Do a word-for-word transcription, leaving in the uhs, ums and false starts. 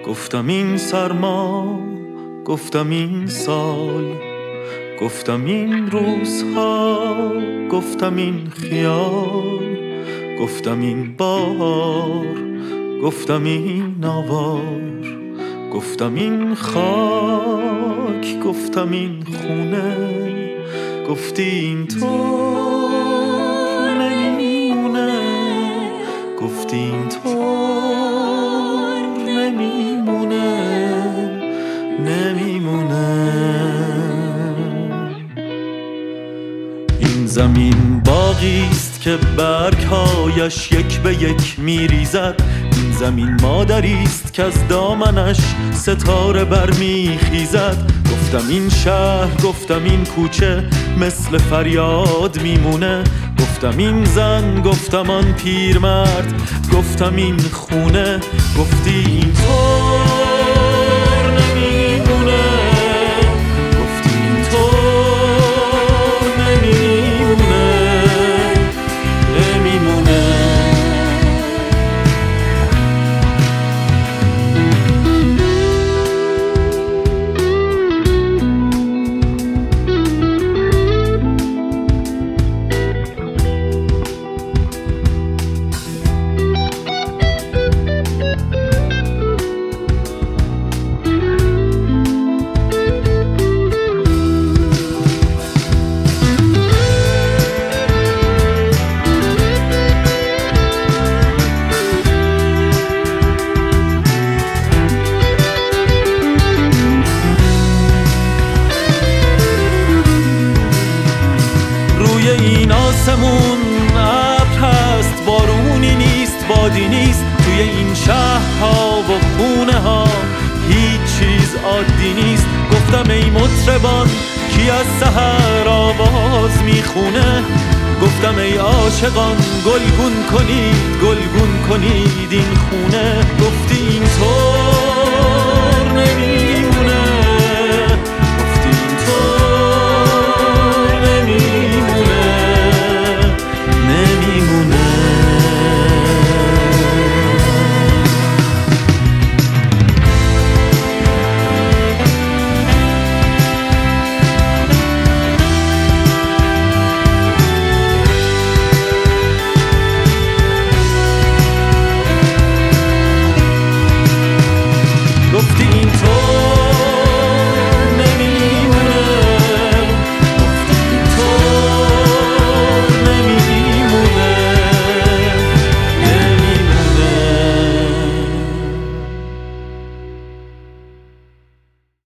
گفتم این سرما، گفتم این سال، گفتم این روزها، گفتم این خیال، گفتم این بار، گفتم این آوار، گفتم این خاک، گفتم این خونه، گفتی این طور نمیمونه، گفتی این طور نمیمونه، نمیمونه. این زمین باغیست که برگهایش یک به یک میریزد، این زمین مادریست که از دامنش ستاره برمیخیزد. گفتم این شهر، گفتم این کوچه مثل فریاد میمونه، گفتم این زن، گفتم آن پیرمرد، گفتم این خونه، گفتی این طور نمیمونه، گفتی این طور نمیمونه، نمیمونه. این آسمون ابر هست، بارونی نیست، بادی نیست، توی این شهرها و خونه ها هیچ چیز عادی نیست. گفتم ای مطربان کی از سحر آواز میخونه، گفتم ای عاشقان گلگون کنید، گلگون کنید این خونه، گفتی این طور